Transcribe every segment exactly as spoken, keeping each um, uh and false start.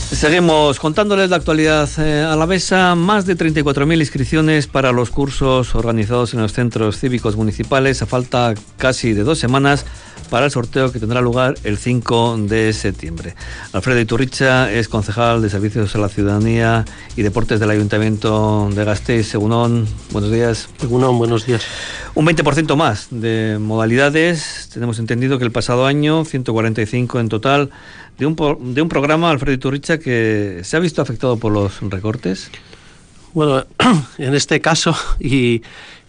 Seguimos contándoles la actualidad eh, alavesa. Más de treinta y cuatro mil inscripciones para los cursos organizados en los centros cívicos municipales a falta casi de dos semanas para el sorteo que tendrá lugar el cinco de septiembre. Alfredo Iturricha es concejal de Servicios a la Ciudadanía y Deportes del Ayuntamiento de Gasteiz. Egunon, buenos días. Egunon, buenos días. Un veinte por ciento más de modalidades. Tenemos entendido que el pasado año, ciento cuarenta y cinco en total, de un, de un programa, Alfredo Iturricha, que se ha visto afectado por los recortes. Bueno, en este caso, y,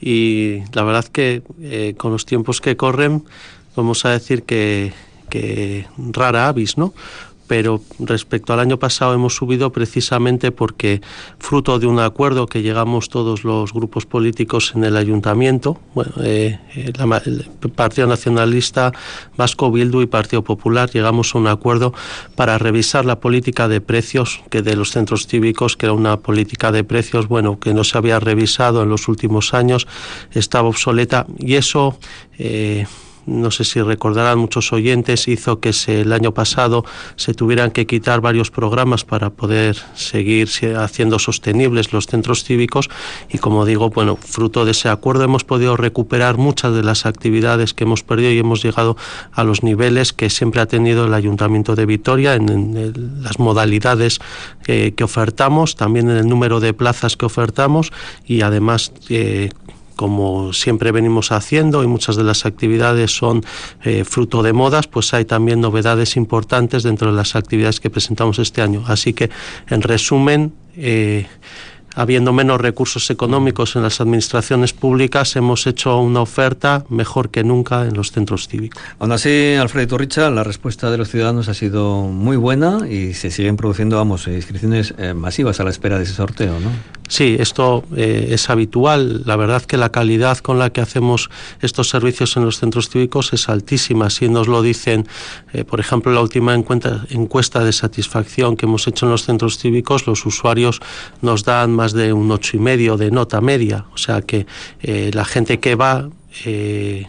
y la verdad que eh, con los tiempos que corren, vamos a decir que, que rara avis, ¿no? Pero respecto al año pasado hemos subido precisamente porque, fruto de un acuerdo que llegamos todos los grupos políticos en el ayuntamiento, bueno, eh, la, el Partido Nacionalista Vasco, Bildu y Partido Popular, llegamos a un acuerdo para revisar la política de precios que de los centros cívicos, que era una política de precios, bueno, que no se había revisado en los últimos años, estaba obsoleta, y eso... Eh, no sé si recordarán muchos oyentes, hizo que se, el año pasado se tuvieran que quitar varios programas para poder seguir haciendo sostenibles los centros cívicos, y como digo, bueno, fruto de ese acuerdo hemos podido recuperar muchas de las actividades que hemos perdido y hemos llegado a los niveles que siempre ha tenido el Ayuntamiento de Vitoria en, en el, las modalidades eh, que ofertamos, también en el número de plazas que ofertamos, y además eh, como siempre venimos haciendo, y muchas de las actividades son eh, fruto de modas, pues hay también novedades importantes dentro de las actividades que presentamos este año. Así que, en resumen, eh, habiendo menos recursos económicos en las administraciones públicas, hemos hecho una oferta mejor que nunca en los centros cívicos. Aún así, Alfredo Iturricha, la respuesta de los ciudadanos ha sido muy buena y se siguen produciendo, vamos, inscripciones eh, masivas a la espera de ese sorteo, ¿no? Sí, esto eh, es habitual. La verdad que la calidad con la que hacemos estos servicios en los centros cívicos es altísima. Así nos lo dicen, eh, por ejemplo, la última encuesta, encuesta de satisfacción que hemos hecho en los centros cívicos, los usuarios nos dan más de un ocho y medio de nota media. O sea que eh, la gente que va... Eh,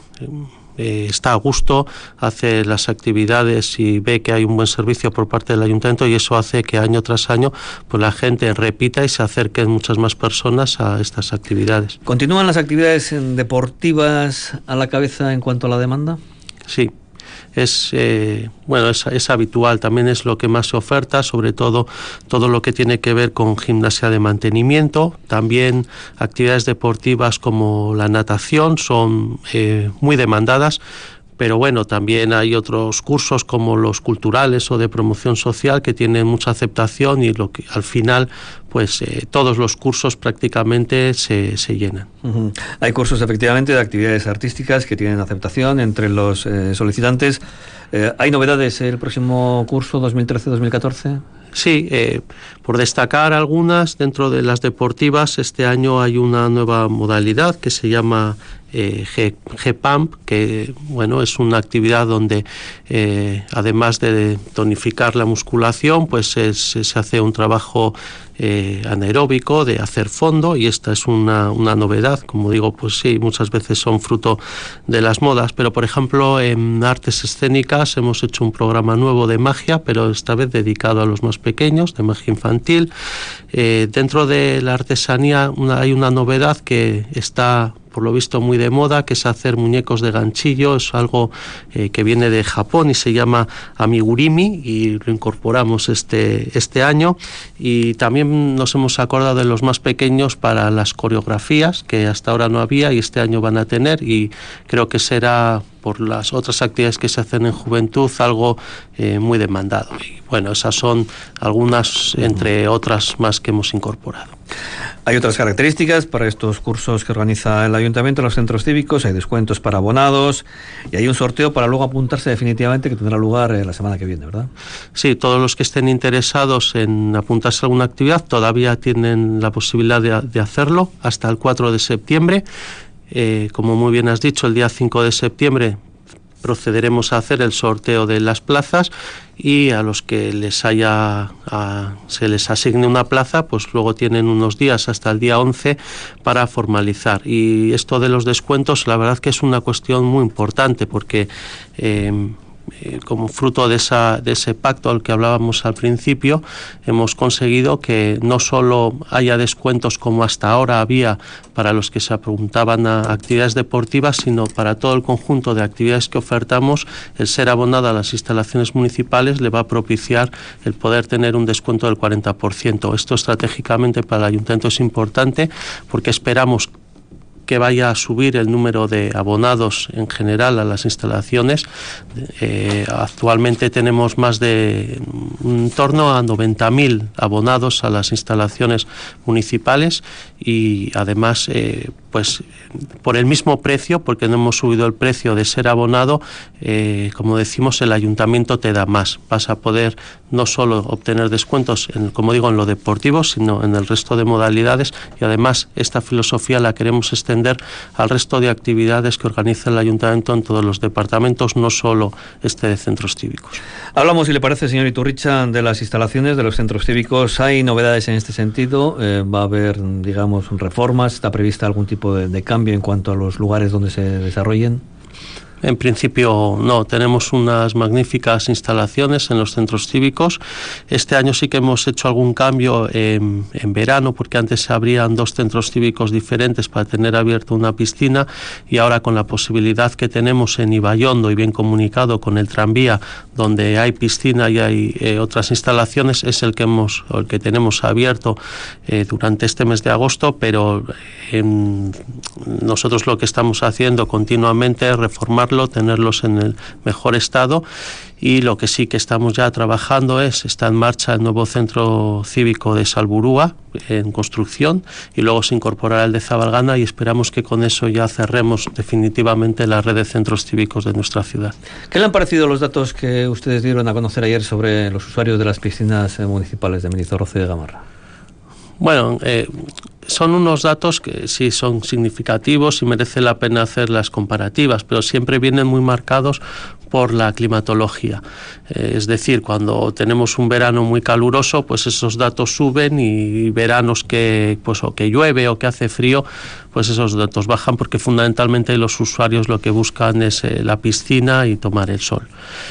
Eh, está a gusto, hace las actividades y ve que hay un buen servicio por parte del ayuntamiento, y eso hace que año tras año pues la gente repita y se acerquen muchas más personas a estas actividades. ¿Continúan las actividades deportivas a la cabeza en cuanto a la demanda? Sí. Es eh, bueno es, es habitual, también es lo que más se oferta, sobre todo todo lo que tiene que ver con gimnasia de mantenimiento. También actividades deportivas como la natación son eh, muy demandadas, pero bueno, también hay otros cursos como los culturales o de promoción social que tienen mucha aceptación, y lo que al final pues eh, todos los cursos prácticamente se, se llenan. Uh-huh. Hay cursos efectivamente de actividades artísticas que tienen aceptación entre los eh, solicitantes. Eh, ¿Hay novedades el próximo curso dos mil trece dos mil catorce? Sí, eh, por destacar algunas, dentro de las deportivas, este año hay una nueva modalidad que se llama eh, G, G-Pump, que bueno, es una actividad donde eh, además de tonificar la musculación, pues es, se hace un trabajo eh, anaeróbico de hacer fondo, y esta es una, una novedad. Como digo, pues sí, muchas veces son fruto de las modas, pero por ejemplo en artes escénicas hemos hecho un programa nuevo de magia, pero esta vez dedicado a los más pequeños, de magia infantil. Eh, dentro de la artesanía una, hay una novedad que está por lo visto muy de moda, que es hacer muñecos de ganchillo. Es algo eh, que viene de Japón y se llama amigurumi, y lo incorporamos este, este año. Y también nos hemos acordado de los más pequeños para las coreografías, que hasta ahora no había y este año van a tener, y creo que será, por las otras actividades que se hacen en juventud, algo eh, muy demandado. Y bueno, esas son algunas, entre otras más, que hemos incorporado. Hay otras características para estos cursos que organiza el Ayuntamiento en los centros cívicos. Hay descuentos para abonados y hay un sorteo para luego apuntarse definitivamente, que tendrá lugar eh, la semana que viene, ¿verdad? Sí, todos los que estén interesados en apuntarse a alguna actividad todavía tienen la posibilidad de, de hacerlo hasta el cuatro de septiembre. Eh, como muy bien has dicho, el día cinco de septiembre procederemos a hacer el sorteo de las plazas, y a los que les haya a, se les asigne una plaza, pues luego tienen unos días hasta el día once para formalizar. Y esto de los descuentos, la verdad que es una cuestión muy importante, porque eh, eh, como fruto de, esa, de ese pacto al que hablábamos al principio, hemos conseguido que no solo haya descuentos como hasta ahora había para los que se apuntaban a actividades deportivas, sino para todo el conjunto de actividades que ofertamos, el ser abonado a las instalaciones municipales le va a propiciar el poder tener un descuento del cuarenta por ciento. Esto estratégicamente para el Ayuntamiento es importante porque esperamos que vaya a subir el número de abonados en general a las instalaciones. Eh, actualmente tenemos más de en torno a noventa mil abonados a las instalaciones municipales y además eh, pues por el mismo precio, porque no hemos subido el precio de ser abonado, eh, como decimos, el ayuntamiento te da más. Vas a poder no solo obtener descuentos, en, como digo, en lo deportivo, sino en el resto de modalidades, y además esta filosofía la queremos extender al resto de actividades que organiza el ayuntamiento en todos los departamentos, no solo este de centros cívicos. Hablamos, si le parece, señor Iturricha, de las instalaciones de los centros cívicos. ¿Hay novedades en este sentido? Eh, ¿Va a haber, digamos, reformas? ¿Está prevista algún tipo de, de cambio en cuanto a los lugares donde se desarrollen? En principio no, tenemos unas magníficas instalaciones en los centros cívicos. Este año sí que hemos hecho algún cambio en, en verano, porque antes se abrían dos centros cívicos diferentes para tener abierta una piscina, y ahora con la posibilidad que tenemos en Ibaiondo y bien comunicado con el tranvía, donde hay piscina y hay eh, otras instalaciones, es el que hemos, el que tenemos abierto eh, durante este mes de agosto, pero en, nosotros lo que estamos haciendo continuamente es reformar, tenerlos en el mejor estado, y lo que sí que estamos ya trabajando es, está en marcha el nuevo centro cívico de Salburúa en construcción, y luego se incorporará el de Zabalgana, y esperamos que con eso ya cerremos definitivamente la red de centros cívicos de nuestra ciudad. ¿Qué le han parecido los datos que ustedes dieron a conocer ayer sobre los usuarios de las piscinas municipales de Mendizorroza y de Gamarra? Bueno, eh, son unos datos que sí son significativos y merece la pena hacer las comparativas, pero siempre vienen muy marcados por la climatología. Eh, es decir, cuando tenemos un verano muy caluroso, pues esos datos suben, y veranos que, pues, o que llueve o que hace frío, pues esos datos bajan, porque fundamentalmente los usuarios lo que buscan es eh, la piscina y tomar el sol.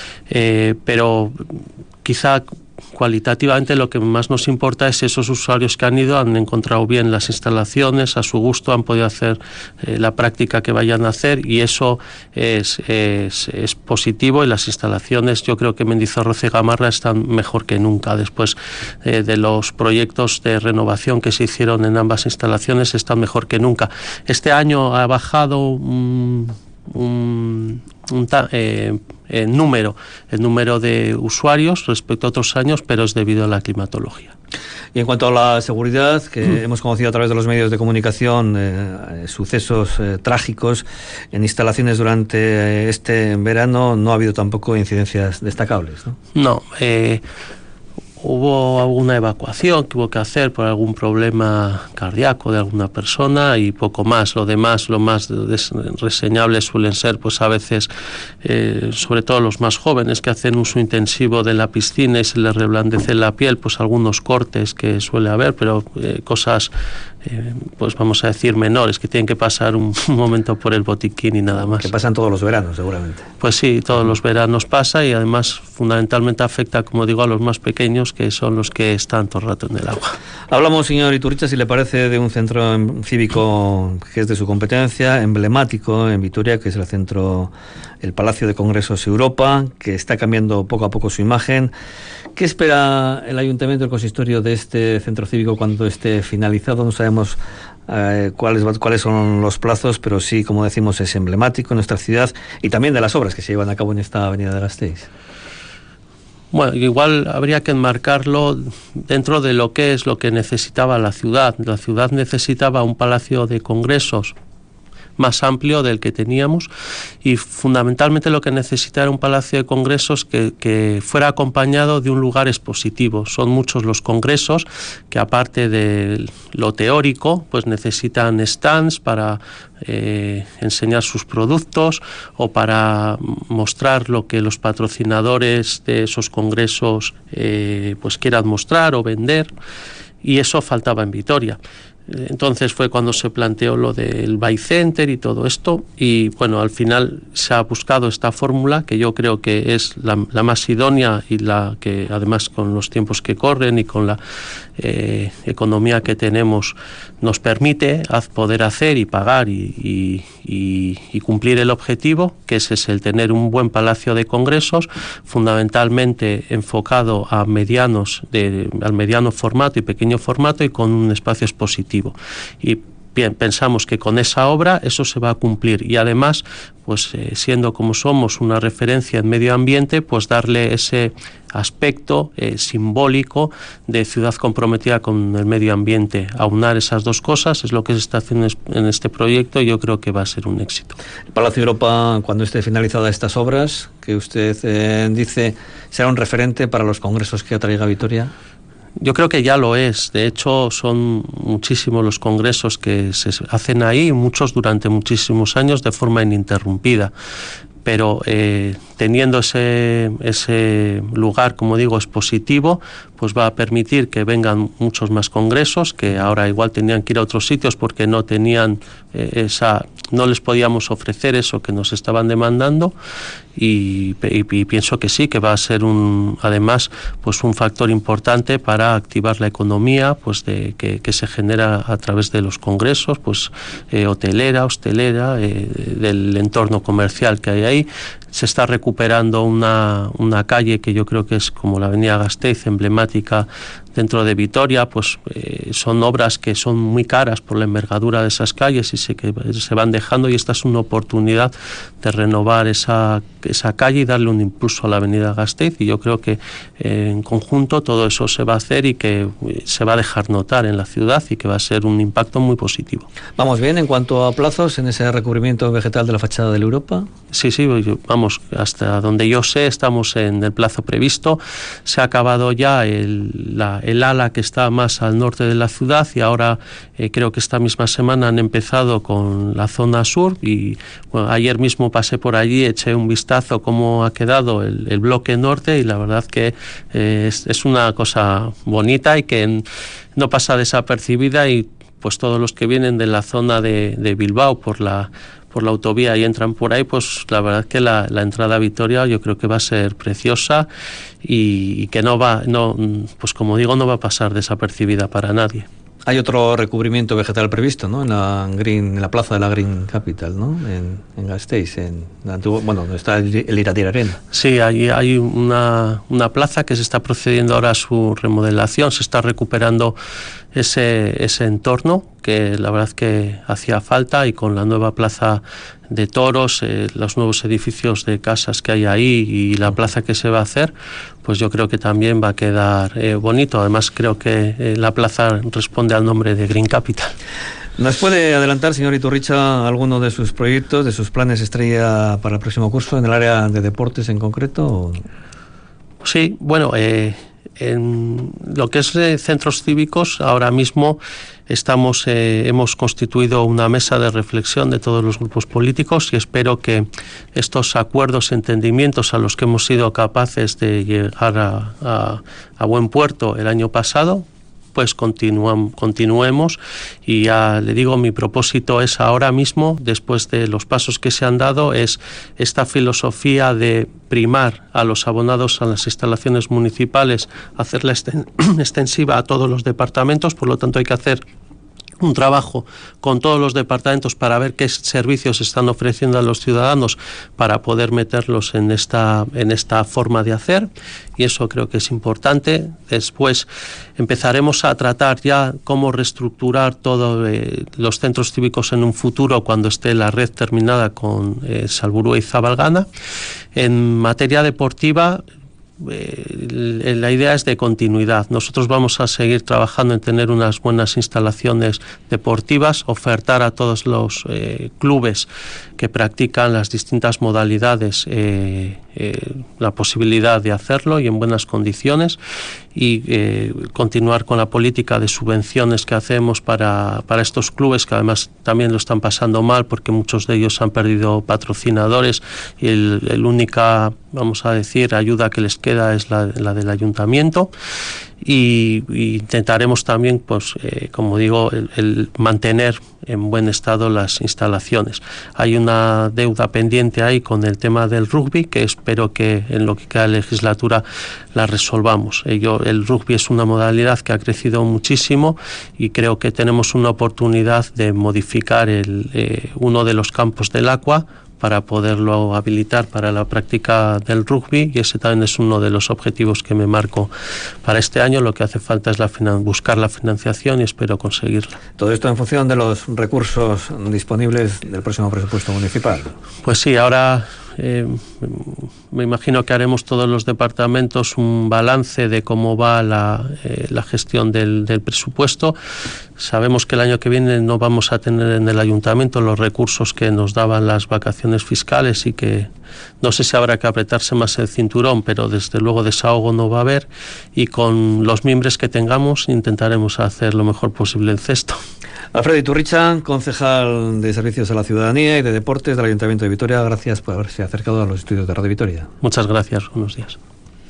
Eh, pero quizá cualitativamente lo que más nos importa es esos usuarios que han ido, han encontrado bien las instalaciones, a su gusto han podido hacer eh, la práctica que vayan a hacer, y eso es, es, es positivo, y las instalaciones, yo creo que Mendizorroza y Gamarra están mejor que nunca. Después eh, de los proyectos de renovación que se hicieron en ambas instalaciones, están mejor que nunca. Este año ha bajado un, un, un eh, el número, el número de usuarios respecto a otros años, pero es debido a la climatología. Y en cuanto a la seguridad, que mm. hemos conocido a través de los medios de comunicación eh, sucesos eh, trágicos en instalaciones durante este verano, no ha habido tampoco incidencias destacables, ¿no? No, eh, hubo alguna evacuación que hubo que hacer por algún problema cardíaco de alguna persona, y poco más. Lo demás, lo más reseñable suelen ser, pues a veces, eh, sobre todo los más jóvenes que hacen uso intensivo de la piscina y se les reblandece la piel, pues algunos cortes que suele haber, pero eh, cosas, eh, pues vamos a decir, menores, que tienen que pasar un, un momento por el botiquín y nada más. Que pasan todos los veranos, seguramente. Pues sí, todos los veranos pasa, y además fundamentalmente afecta, como digo, a los más pequeños, que son los que están todo el rato en el agua. Hablamos, señor Iturricha, si le parece, de un centro cívico que es de su competencia, emblemático en Vitoria, que es el centro, el Palacio de Congresos Europa, que está cambiando poco a poco su imagen. ¿Qué espera el Ayuntamiento, el consistorio, de este centro cívico cuando esté finalizado? No sabemos eh, cuáles, cuáles son los plazos, pero sí, como decimos, es emblemático en nuestra ciudad, y también de las obras que se llevan a cabo en esta Avenida de las Teis. Bueno, igual habría que enmarcarlo dentro de lo que es lo que necesitaba la ciudad. La ciudad necesitaba un palacio de congresos más amplio del que teníamos, y fundamentalmente lo que necesitaba era un palacio de congresos que, que fuera acompañado de un lugar expositivo. Son muchos los congresos que, aparte de lo teórico, pues necesitan stands para eh, enseñar sus productos o para mostrar lo que los patrocinadores de esos congresos eh, pues quieran mostrar o vender, y eso faltaba en Vitoria. Entonces fue cuando se planteó lo del Bike Center y todo esto, y bueno, al final se ha buscado esta fórmula que yo creo que es la, la más idónea y la que además con los tiempos que corren y con la eh, economía que tenemos nos permite poder hacer y pagar y, y, y, y cumplir el objetivo, que ese es el tener un buen palacio de congresos, fundamentalmente enfocado a medianos de, al mediano formato y pequeño formato y con un espacio expositivo. Y bien, pensamos que con esa obra eso se va a cumplir y además, pues eh, siendo como somos una referencia en medio ambiente, pues darle ese aspecto eh, simbólico de ciudad comprometida con el medio ambiente. Aunar esas dos cosas es lo que se está haciendo en este proyecto y yo creo que va a ser un éxito. El Palacio Europa, cuando esté finalizadas estas obras, que usted eh, dice, será un referente para los congresos que atraiga Vitoria. Yo creo que ya lo es. De hecho, son muchísimos los congresos que se hacen ahí, muchos durante muchísimos años de forma ininterrumpida. Pero eh, teniendo ese, ese lugar, como digo, expositivo, pues va a permitir que vengan muchos más congresos, que ahora igual tenían que ir a otros sitios porque no tenían eh, esa, no les podíamos ofrecer eso que nos estaban demandando, y, y, y pienso que sí, que va a ser un, además, pues un factor importante para activar la economía, pues de que, que se genera a través de los congresos, pues eh, hotelera, hostelera, eh, del entorno comercial que hay ahí. Se está recuperando una, una calle que yo creo que es como la avenida Gasteiz, emblemática dentro de Vitoria. Pues eh, son obras que son muy caras por la envergadura de esas calles y se, que se van dejando, y esta es una oportunidad de renovar esa, esa calle y darle un impulso a la avenida Gasteiz, y yo creo que eh, en conjunto todo eso se va a hacer y que eh, se va a dejar notar en la ciudad y que va a ser un impacto muy positivo. ¿Vamos bien en cuanto a plazos en ese recubrimiento vegetal de la fachada de la Europa? Sí, sí, vamos, hasta donde yo sé estamos en el plazo previsto. Se ha acabado ya el, la, el ala que está más al norte de la ciudad, y ahora eh, creo que esta misma semana han empezado con la zona sur, y bueno, ayer mismo pasé por allí, eché un vistazo cómo ha quedado el, el bloque norte, y la verdad que eh, es, es una cosa bonita y que no pasa desapercibida, y pues todos los que vienen de la zona de, de Bilbao por la por la autovía y entran por ahí, pues la verdad que la, la entrada a Vitoria yo creo que va a ser preciosa y, y que no va, no, pues como digo, no va a pasar desapercibida para nadie. Hay otro recubrimiento vegetal previsto, ¿no? En la Green, en la plaza de la Green Capital, ¿no? En, en Gasteiz, en la antigua, bueno, donde está el, el Irati Arena. Sí, hay, hay una, una plaza que se está procediendo ahora a su remodelación, se está recuperando ese, ese entorno que la verdad que hacía falta, y con la nueva plaza de toros, eh, los nuevos edificios de casas que hay ahí y la plaza que se va a hacer, pues yo creo que también va a quedar eh, bonito. Además creo que eh, la plaza responde al nombre de Green Capital. ¿Nos puede adelantar, señor Iturricha, alguno de sus proyectos, de sus planes estrella para el próximo curso en el área de deportes en concreto? ¿O? Sí, bueno, eh, en lo que es eh, centros cívicos, ahora mismo estamos, eh, hemos constituido una mesa de reflexión de todos los grupos políticos, y espero que estos acuerdos, entendimientos a los que hemos sido capaces de llegar a, a, a buen puerto el año pasado, pues continuam, continuemos. Y ya le digo, mi propósito es ahora mismo, después de los pasos que se han dado, es esta filosofía de primar a los abonados a las instalaciones municipales, hacerla extensiva a todos los departamentos. Por lo tanto, hay que hacer un trabajo con todos los departamentos para ver qué servicios están ofreciendo a los ciudadanos para poder meterlos en esta, en esta forma de hacer, y eso creo que es importante. Después empezaremos a tratar ya cómo reestructurar todos eh, los centros cívicos en un futuro, cuando esté la red terminada con eh, Salburua y Zabalgana. En materia deportiva, Eh, la idea es de continuidad. Nosotros vamos a seguir trabajando en tener unas buenas instalaciones deportivas, ofertar a todos los eh, clubes que practican las distintas modalidades eh, eh, la posibilidad de hacerlo y en buenas condiciones, y eh, continuar con la política de subvenciones que hacemos para, para estos clubes, que además también lo están pasando mal porque muchos de ellos han perdido patrocinadores, y el, el única, vamos a decir, ayuda que les queda es la, la del ayuntamiento. y, y intentaremos también, pues, eh, como digo, el, el mantener en buen estado las instalaciones. Hay una deuda pendiente ahí con el tema del rugby, que espero que en lo que queda de legislatura la resolvamos. Ello, el rugby es una modalidad que ha crecido muchísimo y creo que tenemos una oportunidad de modificar el, eh, uno de los campos del Aqua para poderlo habilitar para la práctica del rugby, y ese también es uno de los objetivos que me marco para este año. Lo que hace falta es la buscar la financiación y espero conseguirla. Todo esto en función de los recursos disponibles del próximo presupuesto municipal. Pues sí, ahora eh, me imagino que haremos todos los departamentos un balance de cómo va la, eh, la gestión del, del presupuesto. Sabemos que el año que viene no vamos a tener en el ayuntamiento los recursos que nos daban las vacaciones fiscales y que no sé si habrá que apretarse más el cinturón, pero desde luego desahogo no va a haber, y con los mimbres que tengamos intentaremos hacer lo mejor posible el cesto. Alfredo Iturricha, concejal de Servicios a la Ciudadanía y de Deportes del Ayuntamiento de Vitoria, gracias por haberse acercado a los estudios de Radio Vitoria. Muchas gracias, buenos días.